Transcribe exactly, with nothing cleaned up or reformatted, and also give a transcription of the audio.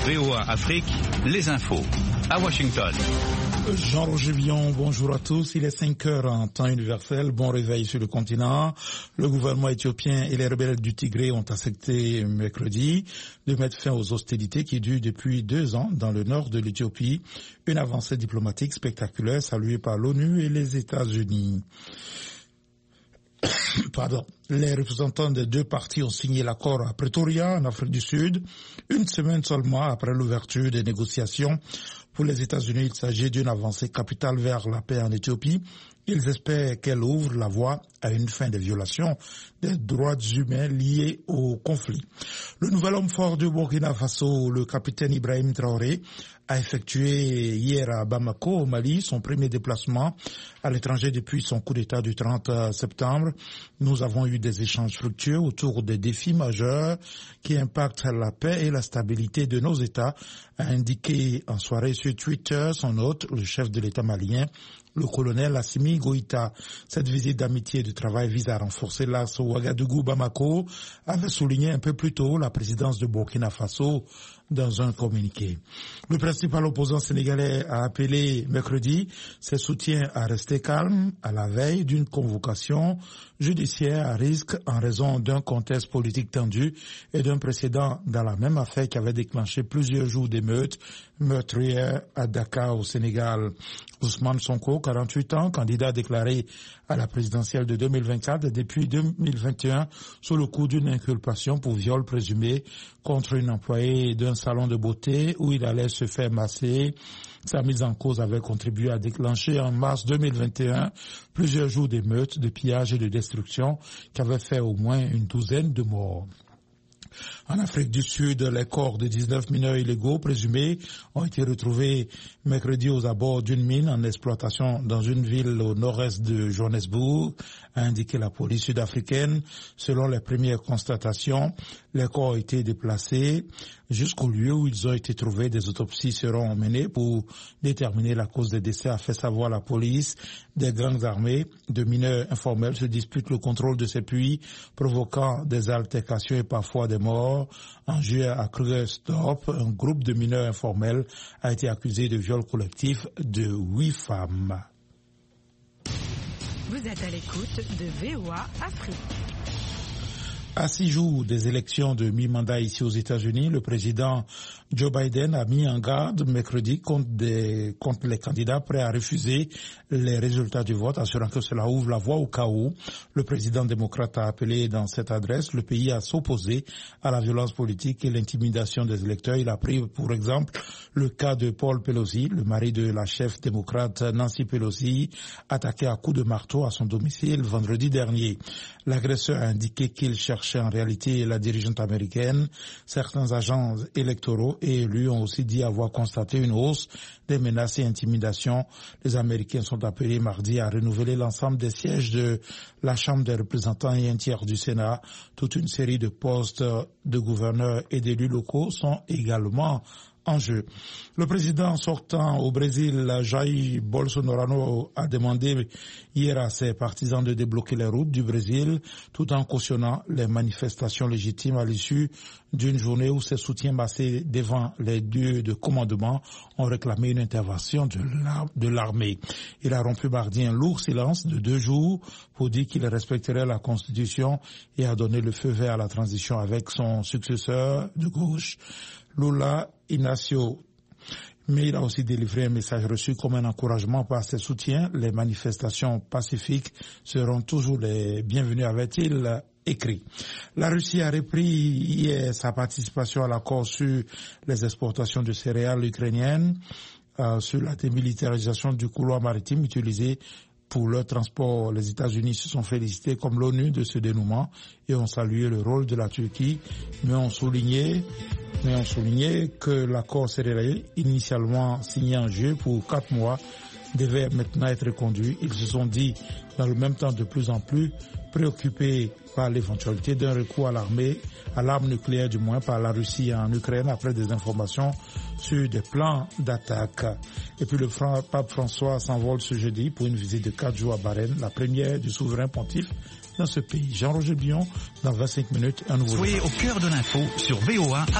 V O A Afrique, les infos. À Washington. Jean-Roger Villon, bonjour à tous. Il est cinq heures en temps universel. Bon réveil sur le continent. Le gouvernement éthiopien et les rebelles du Tigré ont accepté mercredi de mettre fin aux hostilités qui durent depuis deux ans dans le nord de l'Éthiopie. Une avancée diplomatique spectaculaire saluée par l'ONU et les États-Unis. Pardon. Les représentants des deux parties ont signé l'accord à Pretoria, en Afrique du Sud, une semaine seulement après l'ouverture des négociations. Pour les États-Unis, il s'agit d'une avancée capitale vers la paix en Éthiopie. Ils espèrent qu'elle ouvre la voie à une fin des violations des droits humains liés au conflit. Le nouvel homme fort du Burkina Faso, le capitaine Ibrahim Traoré, a effectué hier à Bamako, au Mali, son premier déplacement à l'étranger depuis son coup d'État du trente septembre. Nous avons eu des échanges fructueux autour des défis majeurs qui impactent la paix et la stabilité de nos États, a indiqué en soirée sur Twitter son hôte, le chef de l'État malien, le colonel Assimi Goïta. Cette visite d'amitié et de travail vise à renforcer l'axe Ouagadougou-Bamako, avait souligné un peu plus tôt la présidence de Burkina Faso dans un communiqué. Le principal opposant sénégalais a appelé mercredi ses soutiens à rester calmes à la veille d'une convocation judiciaire à risque en raison d'un contexte politique tendu et d'un précédent dans la même affaire qui avait déclenché plusieurs jours d'émeutes meurtrières à Dakar au Sénégal. Ousmane Sonko, quarante-huit ans, candidat déclaré à la présidentielle de deux mille vingt-quatre depuis deux mille vingt et un sous le coup d'une inculpation pour viol présumé contre une employée d'un salon de beauté où il allait se faire masser. Sa mise en cause avait contribué à déclencher en mars deux mille vingt et un plusieurs jours d'émeutes, de pillages et de destruction qui avaient fait au moins une douzaine de morts. En Afrique du Sud, les corps de dix-neuf mineurs illégaux présumés ont été retrouvés mercredi aux abords d'une mine en exploitation dans une ville au nord-est de Johannesburg, a indiqué la police sud-africaine. Selon les premières constatations, les corps ont été déplacés jusqu'au lieu où ils ont été trouvés. Des autopsies seront menées pour déterminer la cause des décès, a fait savoir la police. Des gangs armés de mineurs informels se disputent le contrôle de ces puits, provoquant des altercations et parfois des morts. En juillet, à Krugersdorp, un groupe de mineurs informels a été accusé de viol collectif de huit femmes. Vous êtes à l'écoute de V O A Afrique. À six jours des élections de mi-mandat ici aux États-Unis, le président Joe Biden a mis en garde mercredi contre, des, contre les candidats prêts à refuser les résultats du vote, assurant que cela ouvre la voie au chaos. Le président démocrate a appelé dans cette adresse le pays à s'opposer à la violence politique et l'intimidation des électeurs. Il a pris pour exemple le cas de Paul Pelosi, le mari de la chef démocrate Nancy Pelosi, attaqué à coups de marteau à son domicile vendredi dernier. L'agresseur a indiqué qu'il cherchait en réalité la dirigeante américaine. Certains agents électoraux et élus ont aussi dit avoir constaté une hausse des menaces et intimidations. Les Américains sont appelés mardi à renouveler l'ensemble des sièges de la Chambre des représentants et un tiers du Sénat. Toute une série de postes de gouverneurs et d'élus locaux sont également en jeu. Le président sortant au Brésil, Jair Bolsonaro, a demandé hier à ses partisans de débloquer les routes du Brésil tout en cautionnant les manifestations légitimes à l'issue d'une journée où ses soutiens massés devant les lieux de commandement ont réclamé une intervention de l'armée. Il a rompu mardi un lourd silence de deux jours pour dire qu'il respecterait la Constitution et a donné le feu vert à la transition avec son successeur de gauche, Lula Inácio. Mais il a aussi délivré un message reçu comme un encouragement par ses soutiens. Les manifestations pacifiques seront toujours les bienvenues, avait-il écrit. La Russie a repris hier sa participation à l'accord sur les exportations de céréales ukrainiennes, euh, sur la démilitarisation du couloir maritime utilisé pour leur transport. Les États-Unis se sont félicités comme l'ONU de ce dénouement et ont salué le rôle de la Turquie, mais ont souligné, mais ont souligné que l'accord céréalier, initialement signé en juillet pour quatre mois, devait maintenant être conduit. Ils se sont dit, dans le même temps, de plus en plus préoccupés par l'éventualité d'un recours à l'armée, à l'arme nucléaire du moins, par la Russie en Ukraine, après des informations sur des plans d'attaque. Et puis le pape François s'envole ce jeudi pour une visite de quatre jours à Bahreïn, la première du souverain pontife dans ce pays. Jean-Roger Villon, dans vingt-cinq minutes, un nouveau... Soyez au cœur de l'info sur V O A.